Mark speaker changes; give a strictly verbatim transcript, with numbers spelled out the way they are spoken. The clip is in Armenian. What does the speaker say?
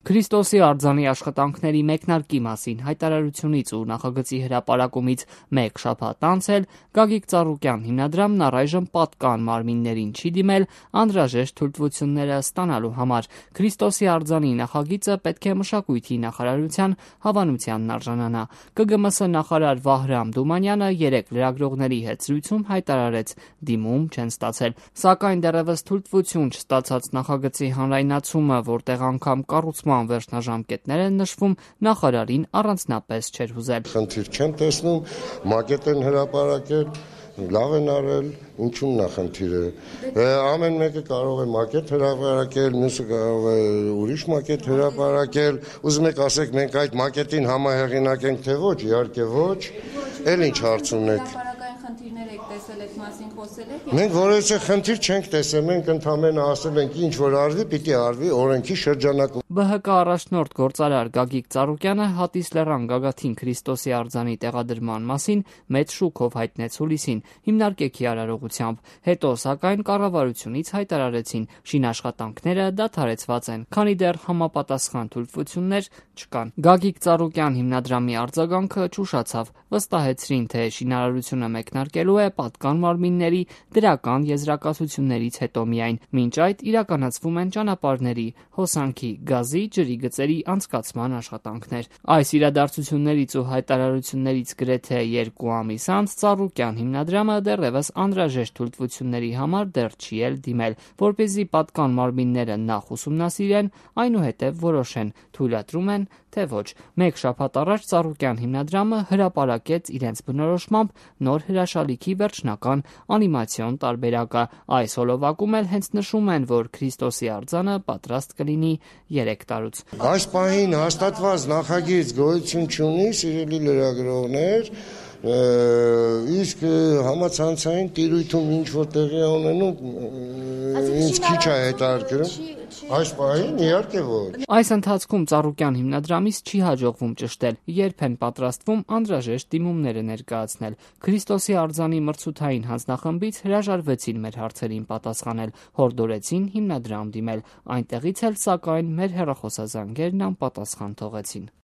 Speaker 1: Քրիստոսի արձանի աշխատանքների մեկնարկի մասին հայտարարությունից ու նախագծի հրապարակումից մեկ շաբաթ անց էլ Գագիկ Ծառուկյան հիմնադրամն առայժմ պատկան մարմիններին չի դիմել անհրաժեշտ թույլտվությունները ստանալու համար։ Քրիստոսի արձանի նախագիծը պետք է մշակույթի նախարարության հավանությանն արժանանա։ Կը գը եմ էս նախարար Վահրամ Դումանյանը երեկ լրագրողների հետ զրույցում հայտարարեց՝ դիմում չեն ստացել, սակայն դեռևս թույլտվություն չստացած նախագծի հանրայնացումը, որտեղ անգամ կառուցման վերջնաժամկետներ են նշվում, նախարարին առանձնապես չէր հուզել։
Speaker 2: Խնդիր չեմ տեսնում, մակետ են հրապարակել, լավ են արել, ինչու՞մն է խնդիրը։ Ամեն մեկը կարող է մակետ հրապարակել, մյուսը կարող է ուրիշ մակետ հրապարակել։ Ուզում եք ասեք մենք այդ մակետին համահեղինակ ենք, թե ոչ, իհարկե ոչ։ Էլ ինչ հարց ունեք։
Speaker 3: Խնդիրներ եք տեսել, այդ մասին խոսել եք։
Speaker 2: Մենք որևէ խնդիր չենք տեսել, մենք ընդհանրապես ասել ենք ինչ որ արվի, պիտի արվի օրենքի շրջանակում։
Speaker 1: Բ Հ Կ առաջնորդ գործարար Գագիկ Ծառուկյանը Հատիս լեռան Գագաթին Քրիստոսի արձանի տեղադրման մասին մեծ շուկով հայտնեց հուլիսին, հիմնարկեքի արարողությամբ։ Հետո, սակայն, կառավարությունից հայտարարեցին՝ շինաշխատանքները դադարեցված են, քանի դեռ համապատասխան թույլտվություններ չկան։ Գագիկ Ծառուկյան հիմնադրամի արձագանքը ճուշացավ, վստահեցրին, թե շինարարությունը մեկնարկելու է պատկան մարմինների դրական եզրակացություններից հետո միայն։ Մինչ այդ իրականացվում են ճանապարհների, հոսանքի, գազի, ջրի գծերի անցկացման աշխատանքներ։ Այս իրադարձություններից ու հայտարարություններից գրեթե երկու ամիս անց Ծառուկյան հիմնադրամը դեռևս անհրաժեշտ թույլտվությունների համար դեռ չի էլ դիմել, որպեսզի պատկան մարմինները նախ ուսումնասիրեն, այնուհետև որոշեն՝ թույլատրում են, թե ոչ։ Մեկ շաբաթ առաջ Ծառուկյան հիմնադրամը հրապարակեց իրենց բնորոշմամբ նոր հրաշալիքի վերջնական անիմացիոն տարբերակը։ Այս հոլովակում էլ հենց նշում են, որ Քրիստոսի արձանը պատրաստ կլինի երեք տարուց։
Speaker 2: Այս պահին հաստատված նախագիծ գոյություն չունի, սիրելի լրագրողներ, իսկ համացանցային տիրույթում ինչ որ տեղի ունենում, ինձ քիչ է հետաքրքրում։ Այս պահին իհարկե ոչ։
Speaker 1: Այս ընթացքում Ծառուկյան հիմնադրամից չի հաջողվում ճշտել, երբ են պատրաստվում անհրաժեշտ դիմումները ներկայացնել։ Քրիստոսի արձանի մրցութային հանձնախմբից հրաժարվեցին մեր հարցերին պատասխանել, հորդորեցին հիմնադրամ դիմել։ Այնտեղից էլ, սակայն, մեր հեռախոսազանգերն անպատասխան թողեցին։